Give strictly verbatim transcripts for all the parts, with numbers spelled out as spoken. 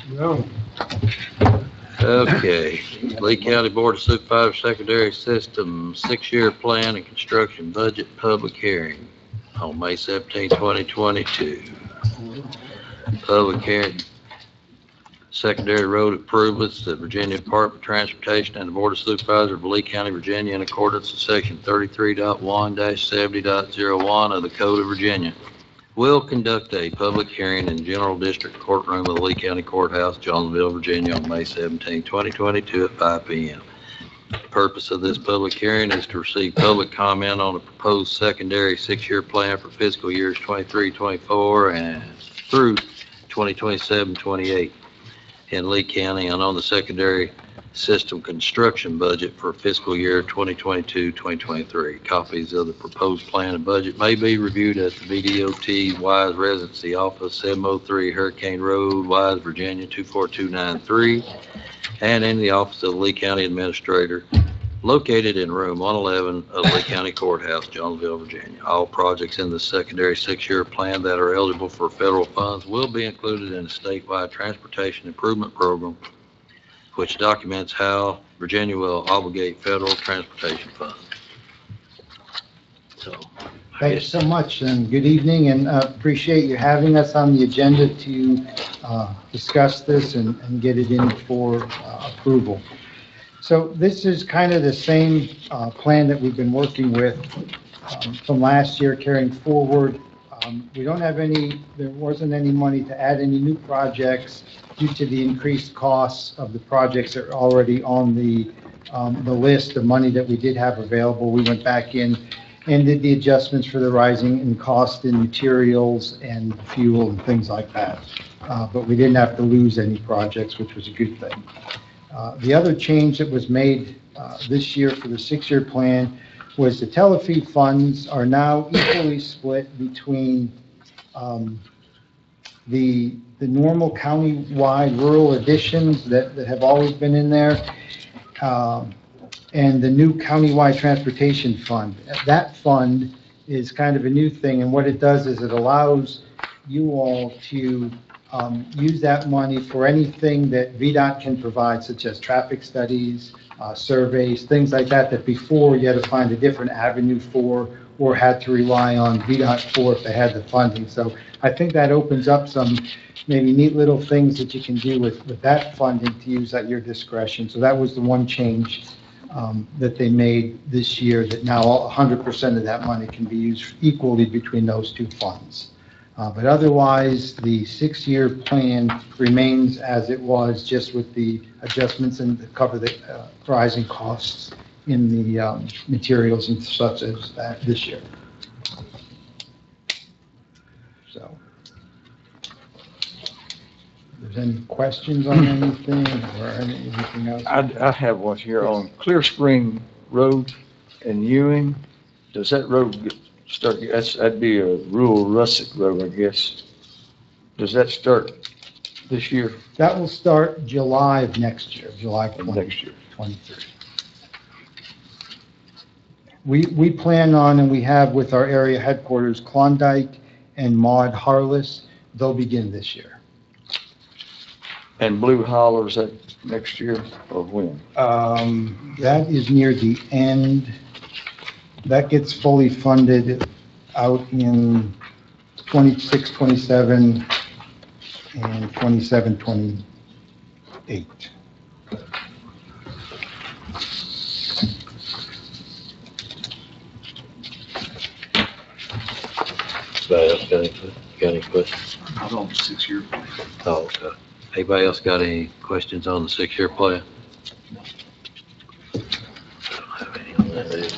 No. Okay, Lee County Board of Supervisors Secondary System, six-year plan and construction budget public hearing on May seventeenth, twenty twenty-two. Public hearing, secondary road improvements, the Virginia Department of Transportation and the Board of Supervisors of Lee County, Virginia, in accordance with section thirty-three point one dash seventy point zero one of the Code of Virginia, will conduct a public hearing in General District Courtroom of the Lee County Courthouse, Jonesville, Virginia, on May seventeenth, twenty twenty-two at five p m The purpose of this public hearing is to receive public comment on the proposed secondary six-year plan for fiscal years twenty-three, twenty-four and through twenty twenty-seven, twenty-eight in Lee County, and on the secondary system construction budget for fiscal year twenty twenty-two, twenty twenty-three. Copies of the proposed plan and budget may be reviewed at the V D O T Wise Residency Office, seven oh three Hurricane Road, Wise, Virginia, two four two nine three, and in the office of the Lee County Administrator, located in room one eleven of Lee County Courthouse, Jonesville, Virginia. All projects in the secondary six-year plan that are eligible for federal funds will be included in a statewide transportation improvement program, which documents how Virginia will obligate federal transportation funds. So, I Thanks guess, so much, and good evening, and uh, appreciate you having us on the agenda to uh, discuss this and and get it in for uh, approval. So this is kind of the same uh, plan that we've been working with um, from last year carrying forward. Um, We don't have any, there wasn't any money to add any new projects due to the increased costs of the projects that are already on the, um, the list, the money that we did have available. We went back in and did the adjustments for the rising in cost in materials and fuel and things like that. Uh, But we didn't have to lose any projects, which was a good thing. Uh, The other change that was made uh, this year for the six-year plan was the telefeed funds are now equally split between um, the, the normal county-wide rural additions that, that have always been in there, um, and the new countywide transportation fund. That fund is kind of a new thing, and what it does is it allows you all to um, use that money for anything that V DOT can provide, such as traffic studies, uh, surveys, things like that, that before you had to find a different avenue for, or had to rely on V DOT for if they had the funding. So I think that opens up some maybe neat little things that you can do with, with that funding to use at your discretion. So that was the one change um, that they made this year, that now one hundred percent of that money can be used equally between those two funds. Uh, But otherwise, the six-year plan remains as it was, just with the adjustments and to cover the uh, rising costs in the um, materials and such as that this year. So, if there's any questions on anything or any- anything else? I, I have one here on Clear Spring Road in Ewing. Does that road get start, that's, that'd be a rural rustic road, I guess. Does that start this year, That will start July of next year, July or next year? twenty-three. We, we plan on, and we have with our area headquarters, Klondike and Maud Harless, they'll begin this year. And Blue Holler, is that next year or when? Um, that is near the end. That gets fully funded out in twenty-six, twenty-seven, and twenty-seven, twenty-eight. anybody else got any, got any questions? Not on the six-year plan. Oh, okay. Anybody else got any questions on the six-year plan? I don't have any on that.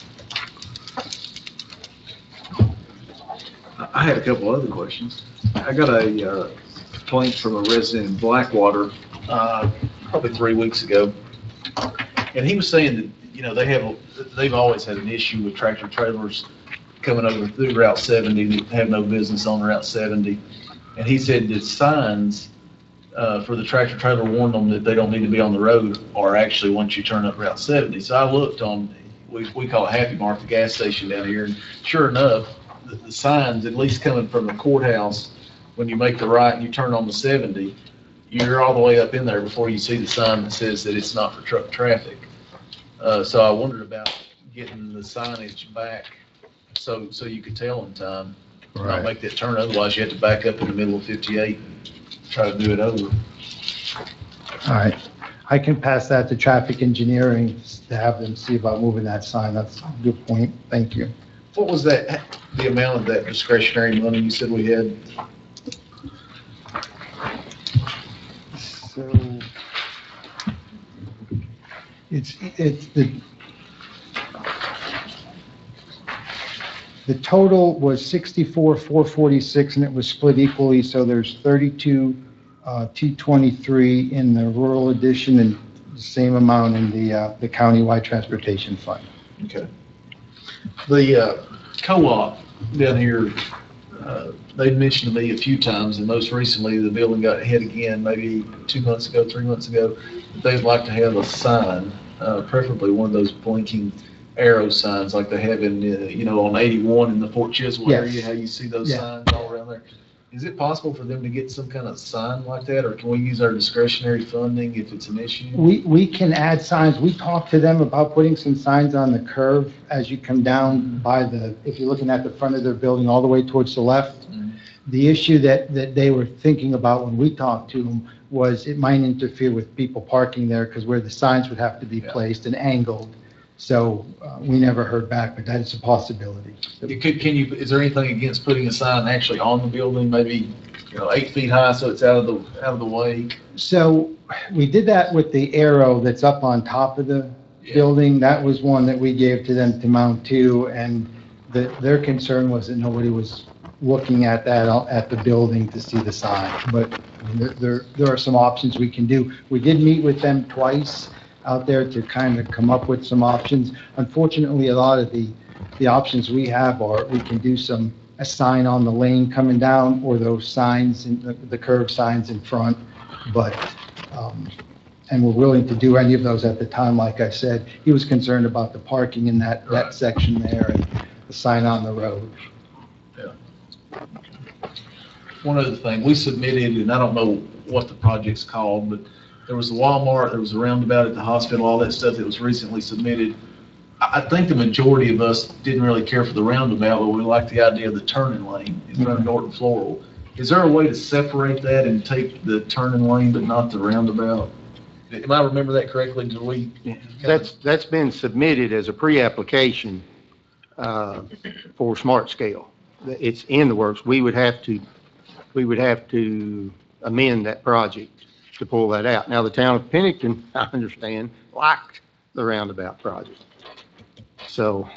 I had a couple other questions. I got a uh, complaint from a resident in Blackwater, uh, probably three weeks ago. And he was saying that, you know, they have, they've always had an issue with tractor trailers coming over through Route seventy that have no business on Route seventy. And he said that signs uh, for the tractor trailer warn them that they don't need to be on the road are actually once you turn up Route seventy. So I looked on, we, we call it Happy Mark, the gas station down here, and sure enough, the, the signs, at least coming from the courthouse, when you make the right and you turn on the seventy, you're all the way up in there before you see the sign that says that it's not for truck traffic. Uh, so I wondered about getting the signage back so, so you could tell in time, not make that turn. Otherwise you have to back up in the middle of fifty-eight and try to do it over. All right. I can pass that to traffic engineering to have them see about moving that sign. That's a good point. Thank you. What was that, the amount of that discretionary money you said we had? So it's, it's the, the total was sixty-four, four forty-six, and it was split equally, so there's thirty-two, uh, two twenty-three in the rural edition and the same amount in the, uh, the countywide transportation fund. Okay. The uh, co-op down here, uh, they've mentioned to me a few times, and most recently, the building got hit again, maybe two months ago, three months ago, that they'd like to have a sign, uh, preferably one of those blinking arrow signs like they have in, uh, you know, on eighty-one in the Fort Chiswell Yes. area, how you see those Yeah. signs all around there. Is it possible for them to get some kind of sign like that, or can we use our discretionary funding if it's an issue? We, we can add signs. We talked to them about putting some signs on the curve as you come down by the, if you're looking at the front of their building all the way towards the left. Mhm. The issue that, that they were thinking about when we talked to them was it might interfere with people parking there because where the signs would have to be Yeah. placed and angled. So uh, we never heard back, but that is a possibility. You could, can you, is there anything against putting a sign actually on the building, maybe, you know, eight feet high so it's out of the, out of the way? So we did that with the arrow that's up on top of the Yeah. building. That was one that we gave to them to mount to, and the, their concern was that nobody was looking at that, at the building to see the sign. But I mean, there- there, there are some options we can do. We did meet with them twice out there to kind of come up with some options. Unfortunately, a lot of the, the options we have are, we can do some, a sign on the lane coming down, or those signs, in the, the curved signs in front. But, um, and we're willing to do any of those at the time. Like I said, he was concerned about the parking in that, that Right. section there and the sign on the road. One other thing, we submitted, and I don't know what the project's called, but there was the Walmart, there was a roundabout at the hospital, all that stuff that was recently submitted. I, I think the majority of us didn't really care for the roundabout, but we liked the idea of the turning lane in front of Norton Floral. Is there a way to separate that and take the turning lane but not the roundabout? Am I remember that correctly? Do we? That's, that's been submitted as a pre-application uh, for Smart Scale. It's in the works. We would have to, we would have to amend that project to pull that out. Now, the town of Pennington, I understand, liked the roundabout project. So,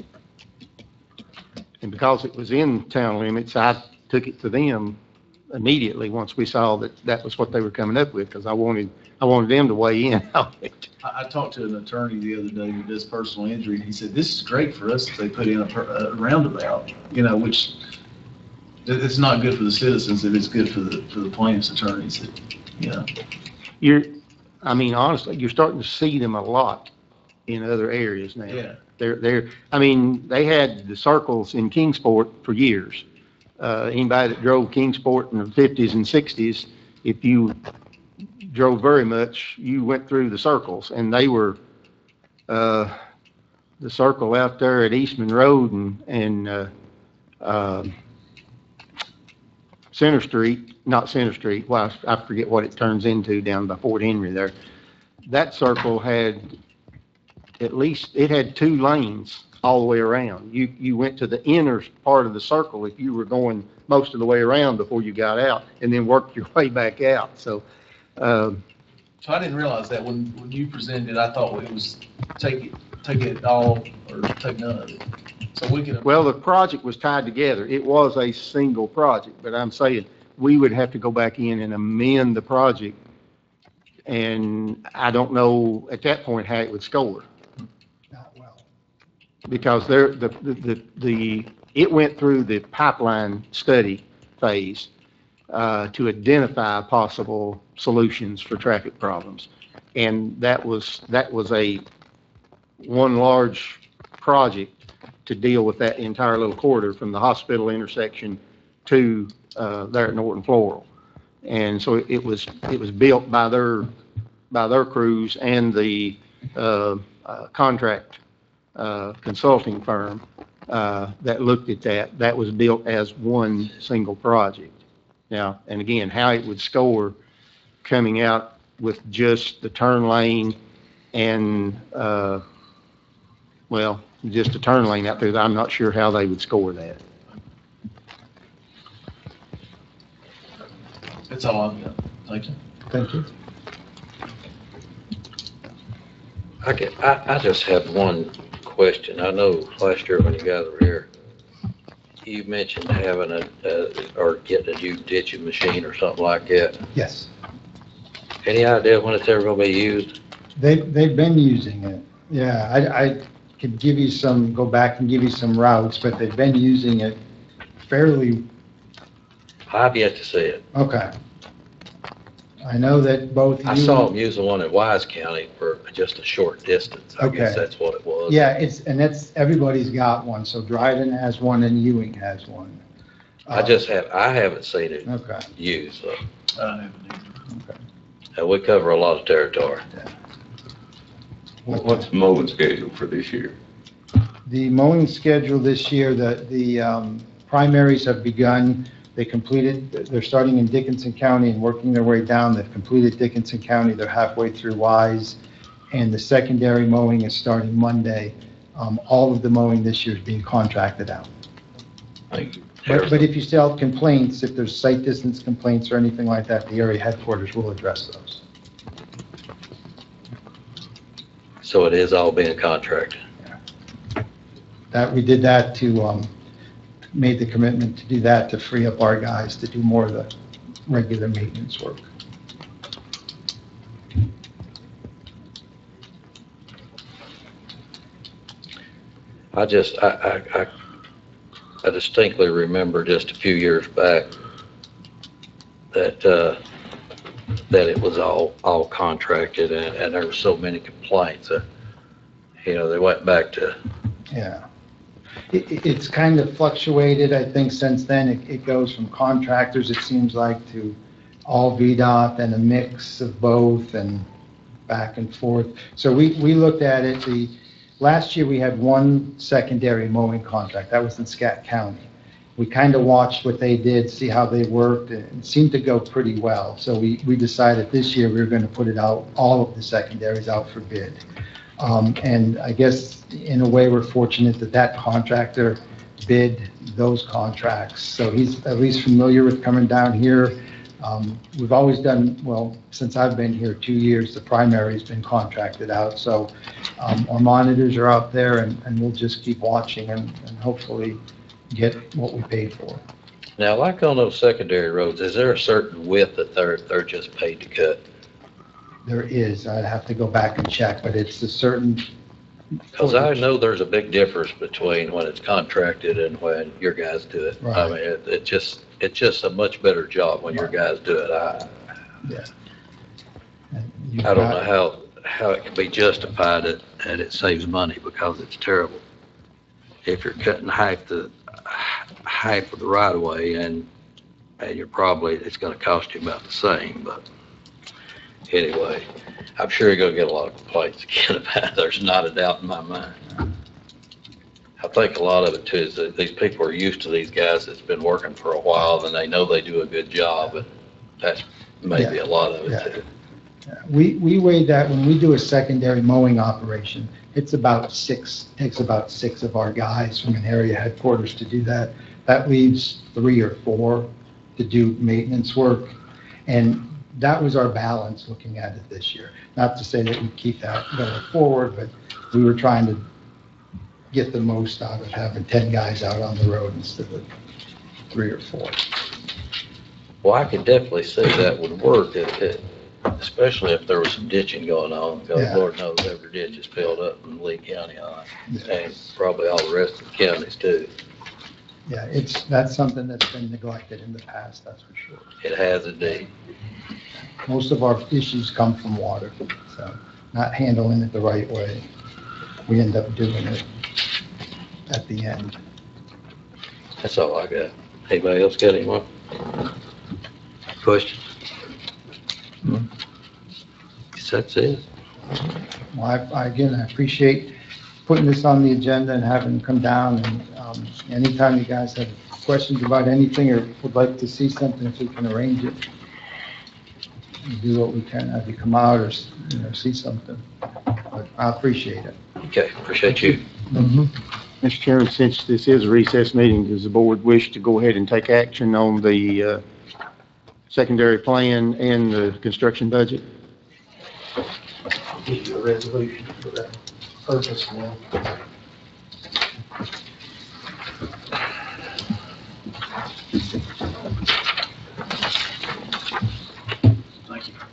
and because it was in town limits, I took it to them immediately once we saw that that was what they were coming up with, because I wanted, I wanted them to weigh in on it. I, I talked to an attorney the other day who does personal injury, and he said, this is great for us if they put in a, per- a roundabout, you know, which it- it's not good for the citizens, it is good for the, for the plaintiff's attorneys, that, you know. You're, I mean, honestly, you're starting to see them a lot in other areas now. Yeah. They're, they're, I mean, they had the circles in Kingsport for years. Uh, anybody that drove Kingsport in the fifties and sixties, if you drove very much, you went through the circles, and they were, uh, the circle out there at Eastman Road and, and, uh, uh, Center Street, not Center Street, well, I forget what it turns into down by Fort Henry there. That circle had at least, it had two lanes all the way around. You, you went to the inner part of the circle if you were going most of the way around before you got out, and then worked your way back out. So, um, So I didn't realize that when, when you presented, I thought it was take it, take it all or take none of it. So we can. well, the project was tied together. It was a single project, but I'm saying we would have to go back in and amend the project. And I don't know at that point how it would score. Not well. Because there, the, the, the, the, it went through the pipeline study phase, uh, to identify possible solutions for traffic problems. And that was, that was a, one large project to deal with that entire little corridor from the hospital intersection to, uh, there at Norton Floral. And so it was, it was built by their, by their crews and the uh, uh, contract uh, consulting firm uh, that looked at that. That was built as one single project. Now, and again, how it would score coming out with just the turn lane and, uh, well, just a turn lane out there, I'm not sure how they would score that. That's all I've got. Thank you. Thank you. I get, I, I just have one question. I know last year when you guys were here, you mentioned having a, uh, or getting a new ditching machine or something like that. Yes, Any idea when it's ever gonna be used? they, they've been using it. Yeah, I, I could give you some, go back and give you some routes, but they've been using it fairly, I've yet to see it. okay. I know that both I you- saw them use the one in Wise County for just a short distance. I guess Okay. that's what it was. Yeah, it's, and that's, everybody's got one, so Dryden has one and Ewing has one. I just have, I haven't seen it Uh, Okay, used, so, I haven't either. okay. and we cover a lot of territory. What's the mowing schedule for this year? The mowing schedule this year, the, the um, primaries have begun. They completed, they're starting in Dickinson County and working their way down. They've completed Dickinson County. They're halfway through Wise. And the secondary mowing is starting Monday. Um, All of the mowing this year is being contracted out. Thank you. But, but if you still have complaints, if there's site distance complaints or anything like that, the area headquarters will address those. So it is all being contracted. That, we did that to, um, made the commitment to do that to free up our guys to do more of the regular maintenance work. I just, I, I, I I distinctly remember just a few years back that, uh, that it was all, all contracted and, and there were so many complaints that, you know, they went back to, Yeah. It, it- it's kind of fluctuated, I think, since then. It, it goes from contractors, it seems like, to all V DOT and a mix of both and back and forth. So we, we looked at it, the, last year we had one secondary mowing contract, that was in Scott County. We kind of watched what they did, see how they worked, and it seemed to go pretty well. So we, we decided this year we were going to put it out, all of the secondaries out for bid. Um, And I guess in a way, we're fortunate that that contractor bid those contracts. So he's at least familiar with coming down here. Um, We've always done, well, since I've been here two years, the primary's been contracted out. So um, our monitors are out there and, and we'll just keep watching and, and hopefully get what we paid for. now, like on those secondary roads, is there a certain width that they're, they're just paid to cut? There is, I'd have to go back and check, but it's a certain. Because I know there's a big difference between when it's contracted and when your guys do it. I Right. mean, it, it just, it's just a much better job when your guys do it. I, Yeah. And you've I don't know got- how, how it can be justified that, that it saves money because it's terrible. If you're cutting half the, half of the right of way and, and you're probably, it's gonna cost you about the same, but anyway, I'm sure you're gonna get a lot of complaints again about it. There's not a doubt in my mind. I think a lot of it too is that these people are used to these guys that's been working for a while and they know they do a good job, and that's maybe a lot of Yeah. it too. We, we weighed that, when we do a secondary mowing operation, it's about six, takes about six of our guys from an area headquarters to do that. That leaves three or four to do maintenance work. And that was our balance looking at it this year. Not to say that we keep that going forward, but we were trying to get the most out of having ten guys out on the road instead of three or four. Well, I could definitely see that would work, if it- especially if there was some ditching going on, because Yeah. Lord knows every ditch is filled up in Lee County, uh, and probably all the rest of the counties too. Yeah, it's, that's something that's been neglected in the past, that's for sure. It has indeed. Most of our issues come from water, so not handling it the right way, we end up doing it at the end. That's all I got. Anybody else got any more questions? that's it. Well, I, I- again, I appreciate putting this on the agenda and having them come down, and um, anytime you guys have questions about anything or would like to see something, if we can arrange it, we'll do what we can, have you come out or, you know, see something. But I appreciate it. Okay, appreciate you. Mister Chairman, since this is a recess meeting, does the board wish to go ahead and take action on the uh, secondary plan and the construction budget? Give you a resolution for that purpose now. Thank you.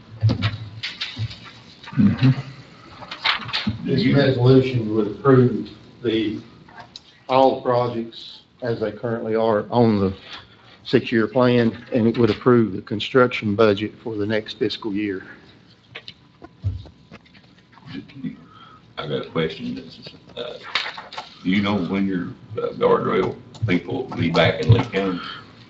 This resolution would approve the, all the projects as they currently are on the six-year plan, and it would approve the construction budget for the next fiscal year. I got a question. This is, uh, Do you know when your uh, guardrail people will be back in Lee County?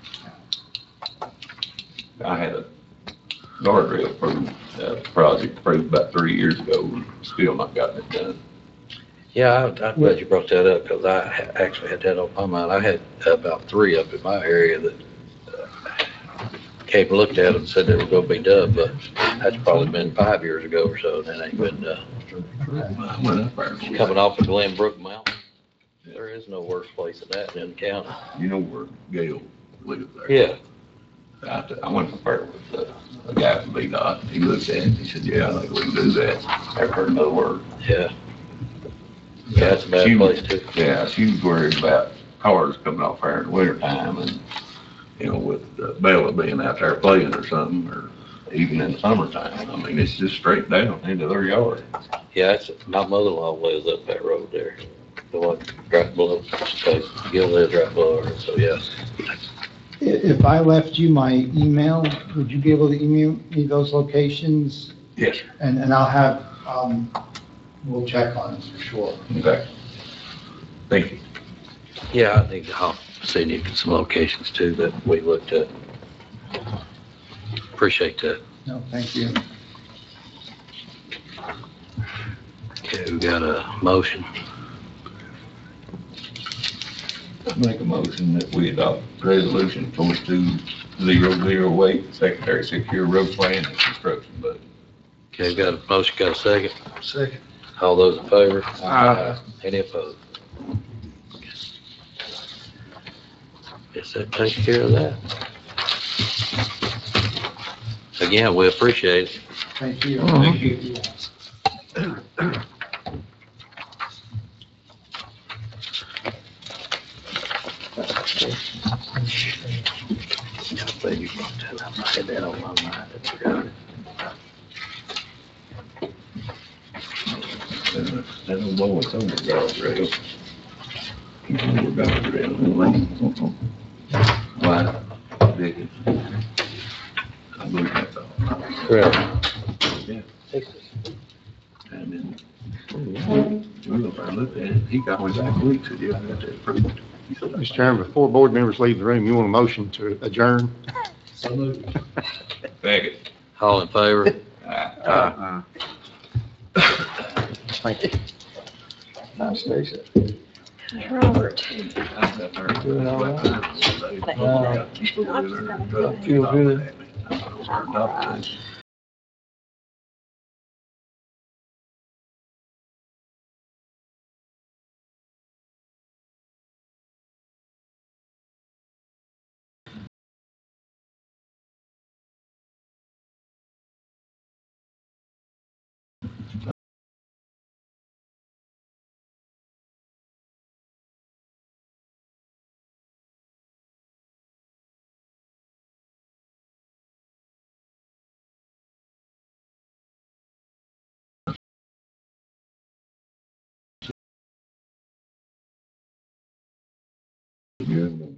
I had a guardrail approved, uh, project approved about three years ago, and still not gotten it done. Yeah, I- I'm glad you brought that up, because I ha- actually had that on my mind. I had about three up in my area that uh, came and looked at them and said they were gonna be done, but that's probably been five years ago or so, and it ain't been done. I went up there. Coming off of Glen Brook Mountain, there is no worse place than that in the county. You know where Gail lives there? Yeah, I, I went up there with uh, a guy from B DOT. He looked at it and he said, yeah, I think we can do that. Never heard another word. yeah. Yeah, it's a bad She was- place too. Yeah, she was worried about cars coming off there in the wintertime and, you know, with uh, Bella being out there playing or something, or even in the summertime. I mean, it's just straight down into their yard. Yeah, it's, my mother-in-law lives up that road there. The one right below, okay, Gil lives right below her, so yeah. I- If I left you my email, would you be able to email me those locations? Yes, sir. And, and I'll have, um, we'll check on them for sure. Okay. Thank you. Yeah, I think I'll send you some locations too that we looked at. Appreciate that. No, thank you. Okay, we got a motion. Make a motion that we adopt resolution twenty-two zero zero eight, secondary six-year road plan and construction budget. Okay, got a motion, got a second? Second. All those in favor? Aye. Any opposed? Guess that takes care of that. Again, we appreciate it. Thank you. Thank you. I'm glad you brought that up. I had that on my mind. I forgot it. I don't know what's on the guardrail. The guardrail. Why? Dickens. I believe that's all. Correct. Yeah. Fix it. And then, well, if I looked at it, he got me back a week, said, yeah, I got that approved. He said, Mister Chairman, before board members leave the room, you want a motion to adjourn? So moved. Second. All in favor? Aye. Thank you. Nice, Stacy. Robert. Doing all right? Feel good? Good.